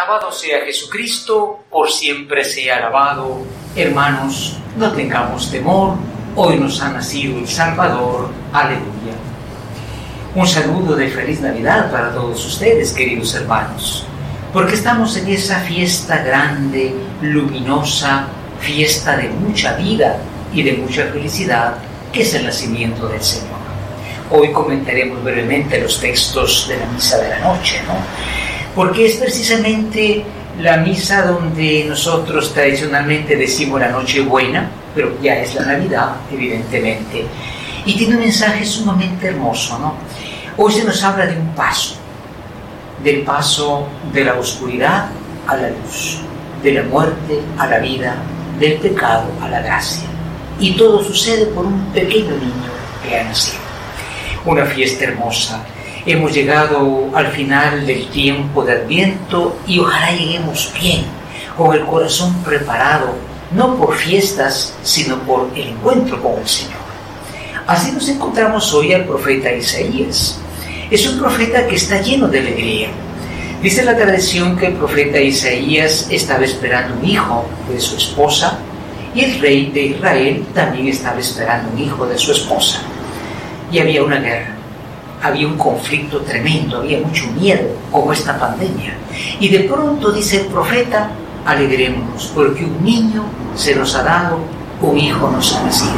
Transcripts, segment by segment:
Alabado sea Jesucristo, por siempre sea alabado. Hermanos, no tengamos temor, hoy nos ha nacido el Salvador. Aleluya. Un saludo de feliz Navidad para todos ustedes, queridos hermanos, porque estamos en esa fiesta grande, luminosa, fiesta de mucha vida y de mucha felicidad, que es el nacimiento del Señor. Hoy comentaremos brevemente los textos de la misa de la noche, ¿no? Porque es precisamente la misa donde nosotros tradicionalmente decimos la Nochebuena, pero ya es la Navidad, evidentemente, y tiene un mensaje sumamente hermoso, ¿no? Hoy se nos habla de un paso, del paso de la oscuridad a la luz, de la muerte a la vida, del pecado a la gracia, y todo sucede por un pequeño niño que ha nacido. Una fiesta hermosa. Hemos llegado al final del tiempo de Adviento y ojalá lleguemos bien, con el corazón preparado, no por fiestas, sino por el encuentro con el Señor. Así nos encontramos hoy al profeta Isaías. Es un profeta que está lleno de alegría. Dice la tradición que el profeta Isaías estaba esperando un hijo de su esposa y el rey de Israel también estaba esperando un hijo de su esposa. Y había una guerra. Había un conflicto tremendo, había mucho miedo, como esta pandemia. Y de pronto dice el profeta, alegrémonos, porque un niño se nos ha dado, un hijo nos ha nacido.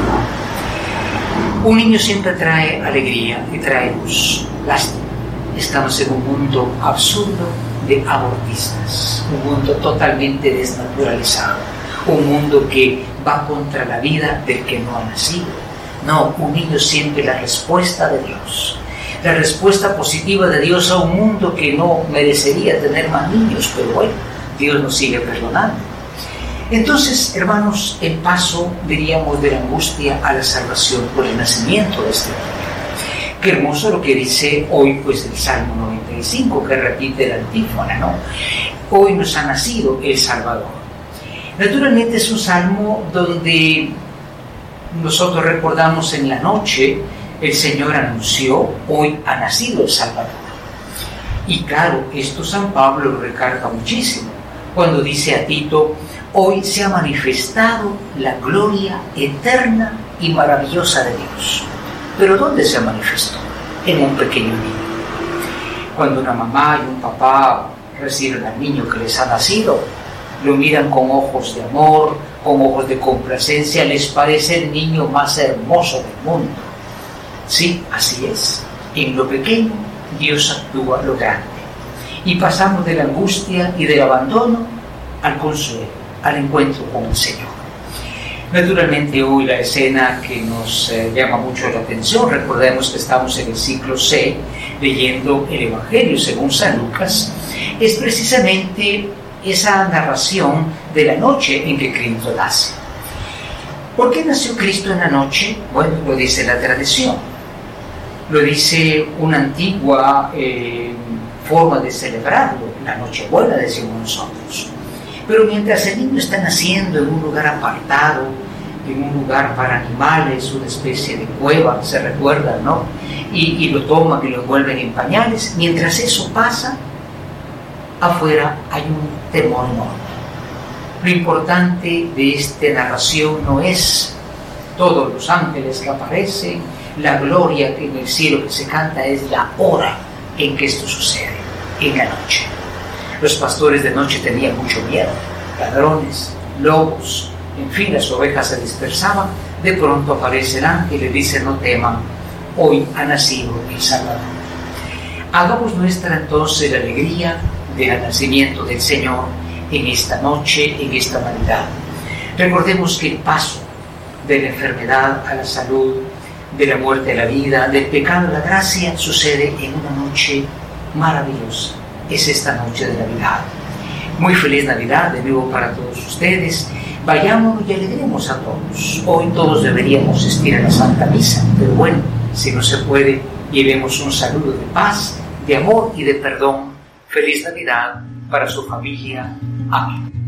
Un niño siempre trae alegría y trae luz. Lástima, estamos en un mundo absurdo de abortistas, un mundo totalmente desnaturalizado, un mundo que va contra la vida del que no ha nacido. No, un niño siempre es la respuesta de Dios. La respuesta positiva de Dios a un mundo que no merecería tener más niños, pero bueno, Dios nos sigue perdonando. Entonces, hermanos, el paso, diríamos, de la angustia a la salvación por el nacimiento de este niño. Qué hermoso lo que dice hoy, pues, el Salmo 95, que repite la antífona, ¿no? Hoy nos ha nacido el Salvador. Naturalmente es un salmo donde nosotros recordamos en la noche, el Señor anunció, hoy ha nacido el Salvador. Y claro, esto San Pablo lo recarga muchísimo, cuando dice a Tito, hoy se ha manifestado la gloria eterna y maravillosa de Dios. ¿Pero dónde se manifestó? En un pequeño niño. Cuando una mamá y un papá reciben al niño que les ha nacido, lo miran con ojos de amor, con ojos de complacencia, les parece el niño más hermoso del mundo. Sí, así es. En lo pequeño, Dios actúa lo grande. Y pasamos de la angustia y del abandono al consuelo, al encuentro con el Señor. Naturalmente hoy la escena que nos llama mucho la atención, recordemos que estamos en el ciclo C, leyendo el Evangelio según San Lucas, es precisamente esa narración de la noche en que Cristo nace. ¿Por qué nació Cristo en la noche? Bueno, lo dice la tradición. Lo dice una antigua forma de celebrarlo, la Nochebuena, decimos nosotros. Pero mientras el niño está naciendo en un lugar apartado, en un lugar para animales, una especie de cueva, se recuerda, ¿no? Y lo toman y lo envuelven en pañales. Mientras eso pasa, afuera hay un temor enorme. Lo importante de esta narración no es todos los ángeles que aparecen, la gloria que en el cielo que se canta, es la hora en que esto sucede, en la noche. Los pastores de noche tenían mucho miedo, ladrones, lobos, en fin, las ovejas se dispersaban. De pronto aparece el ángel y le dice, no teman, hoy ha nacido el Salvador. Hagamos nuestra entonces la alegría del nacimiento del Señor en esta noche, en esta Navidad. Recordemos que el paso de la enfermedad a la salud, de la muerte a la vida, del pecado a la gracia, sucede en una noche maravillosa. Es esta noche de Navidad. Muy feliz Navidad de nuevo para todos ustedes. Vayámonos y alegremos a todos. Hoy todos deberíamos asistir a la Santa Misa, pero bueno, si no se puede, llevemos un saludo de paz, de amor y de perdón. Feliz Navidad para su familia. Amén.